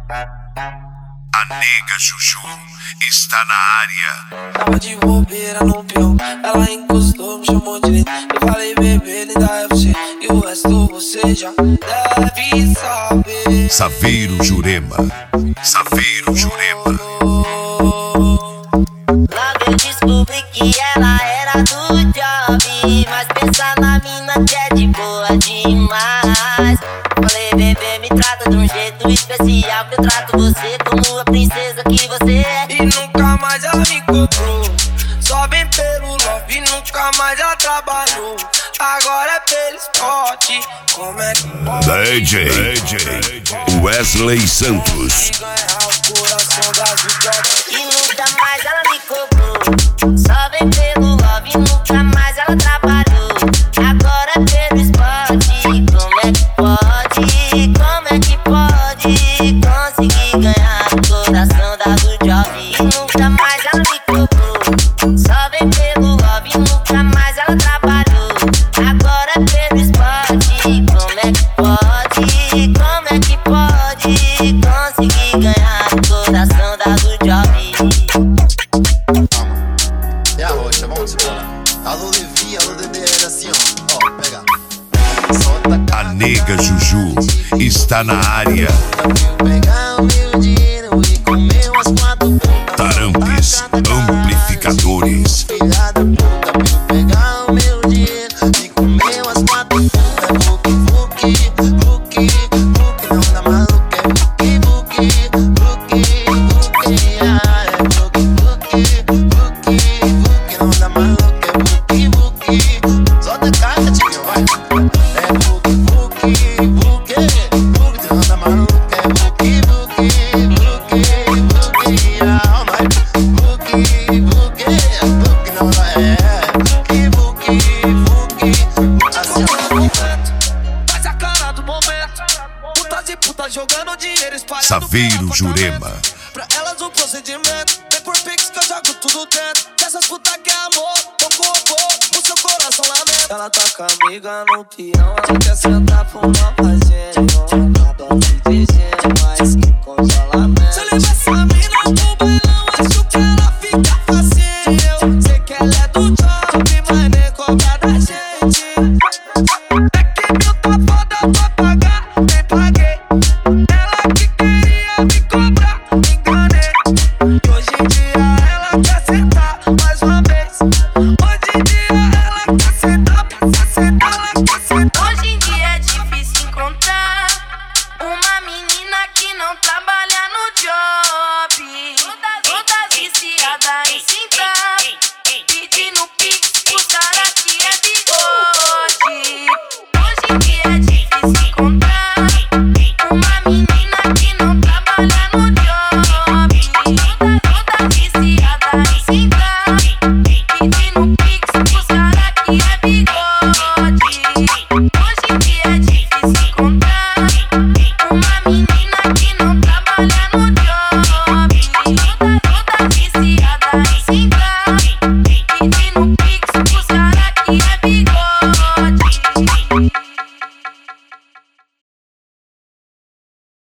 A nega Juju está na área. Tava de bobeira no peão, ela encostou, me chamou de lindo. Eu falei, bebê, linda é você, e o resto você já deve saber. Saveiro Jurema. Saveiro Jurema. Logo eu descobri que ela era do job, mas pensa na mina que é de boa demais. Falei, bebê, me trata de um jeito especial, que eu trato você como a princesa que você é. E nunca mais ela me cobrou, só vem pelo love e nunca mais ela trabalhou. Agora é pelo esporte, como é que pode? DJ Wesley Santos. Ganhar o coração das idiotas. E nunca mais ela me cobrou, só vem pelo love e nunca mais ela trabalhou. Agora é pelo esporte, como é que pode? Como é que pode conseguir ganhar o coração da do job? E nunca mais ela me cobrou, só vem pelo love e nunca mais ela trabalhou. Agora é pelo esporte, como é que pode? Como é que pode conseguir ganhar o coração da do job? É a rocha, vamos embora. Alô Levi, alô Dedé, era assim, ó, pega. A nega Juju está na área. Pegar o meu dinheiro e comer umas 4 putas. Tarampes Amplificadores. Filha da puta, viu? Pegar o meu dinheiro e comer umas 4 putas. Vuki, vuki, vuki, não dá maluco, é vuki, vuki, vuki, vuki, ah, é vuki, vuki, vuki, vuki, não dá maluco, é vuki, vuki. Solta a caixa, tio, vai. É vuki, vuki, vuki, vuki, não dá maluco, é vuki, vuki, vuki, vuki, ah, mas vuki, vuki, vuki, não dá, é vuki, vuki, vuki, assim, ó. Faz a cara do momento, putas e putas jogando dinheiro espalhado. Saveiro Jurema. Pra elas o procedimento é por pix que eu jogo tudo dentro. Que essas putas que é amor, pouco robô, o seu coração lamenta. Ela tá com a amiga no peão, ela quer sentar pro mal.